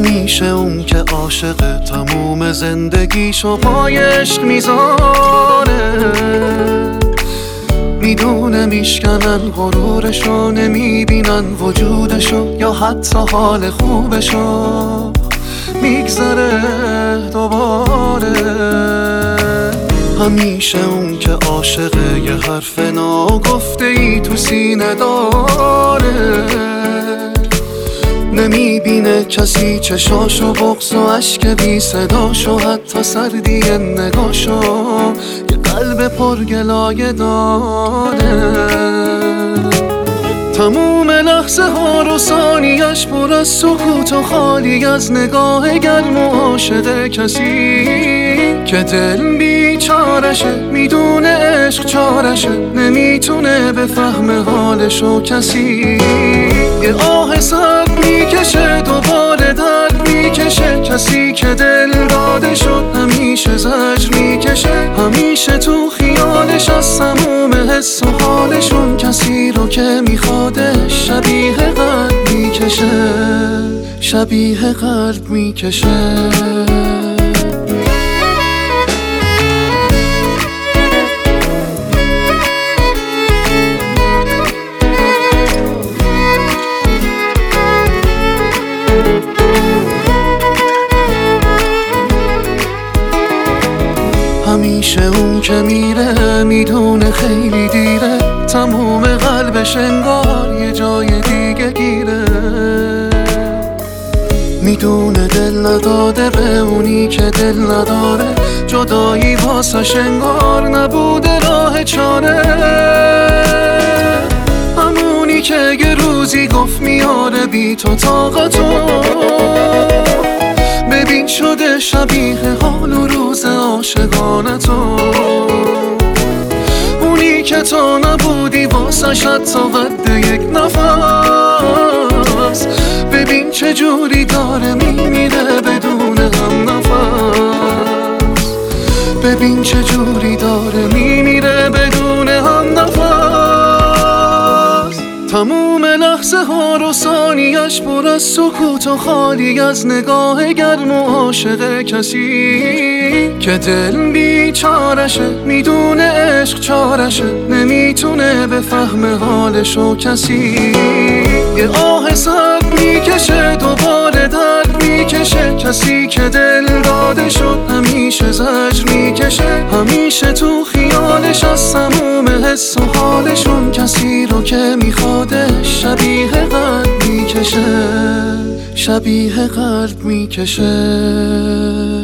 همیشه اون که عاشق تموم زندگیشو پای عشق میذاره، میدونه میشکنن غرورشو، نمیبینن وجودشو یا حتی حال خوبشو، میگذره دوباره. همیشه اون که عاشقه یه حرف ناگفته ای تو سینه داره، نمیبینه کسی چشاشو، بغض و عشق بی صداشو، حتی سردی نگاشو، یه قلب پرگلایه داره. تموم لحظه ها رو ثانیش پر از سکوت و خالی از نگاه گرم و عاشق کسی که دل بیچارشه، میدونه عشق چارشه، نمیتونه بفهمه حالشو کسی. یه آه سرد میکشه، دوباره درد میکشه، کسی که دل داده شد همیشه زجر میکشه، همیشه تو خیالش از تموم حس و حالشون، کسی رو که میخوادش شبیه قلب میکشه، شبیه قلب میکشه. همیشه اون که میره میدونه خیلی دیره، تموم قلبش انگار یه جای دیگه گیره، میدونه دل نداده به اونی که دل نداره، جدایی واسش انگار نبوده راه چاره، همونی که یه روزی گفت میاره بی تو طاقتو، ببین شده شبیه حال و روز عاشقانه تو، اونی که تو نبودی واسه حتی قد یک نفس، ببین چه جوری داره میمیره بدون هم نفس، ببین چه جوری داره میمیره بدون هم نفس. تموم لحظه ها رو ثانیش پر از سکوت و خالی از نگاه گرم و عاشق کسی که دل بیچارشه، میدونه عشق چارشه، نمیتونه بفهمه حالشو کسی. یه آه سرد میکشه، دوباره درد میکشه، کسی که دل داده شد همیشه زجر میکشه، همیشه تو خیالش از تموم حس و حالشون، کسی رو که میخوادش شبیه قلب میکشه، شبیه قلب میکشه.